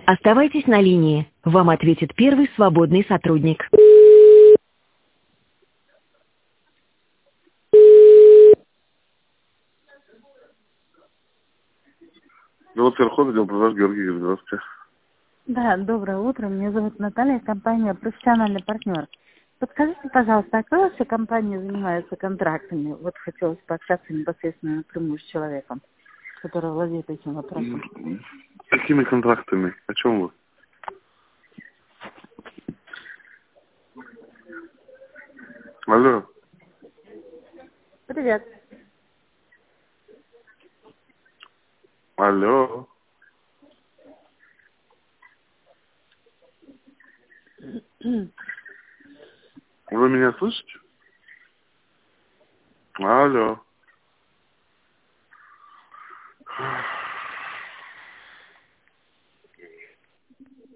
Оставайтесь на линии. Вам ответит первый свободный сотрудник. Завод Верхов, отдел продаж Георгий Юрьевич, здравствуйте. Да, доброе утро. Меня зовут Наталья, компания «Профессиональный партнер». Подскажите, пожалуйста, а какая ваша компания занимается контрактами? Вот хотелось пообщаться непосредственно напрямую с человеком, который владеет этим вопросом. Какими контрактами? О чем вы? Алло. Привет. Алло. Вы меня слышите? Алло.